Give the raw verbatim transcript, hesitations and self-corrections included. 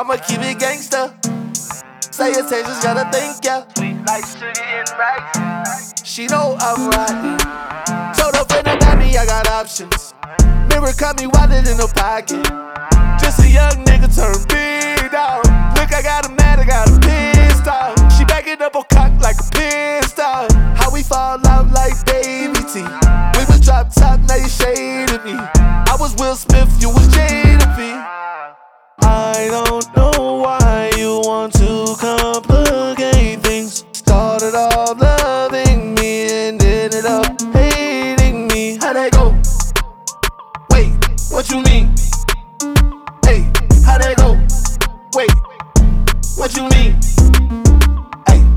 I'ma keep it gangsta. Say attention's gotta think, yeah. Sweet like sugar and rice. She know I'm riding. Told her friend about me, I got options. Mirror caught me wallet in the pocket. Just a young nigga turned big dog. Look, I got him mad, I got him pissed off.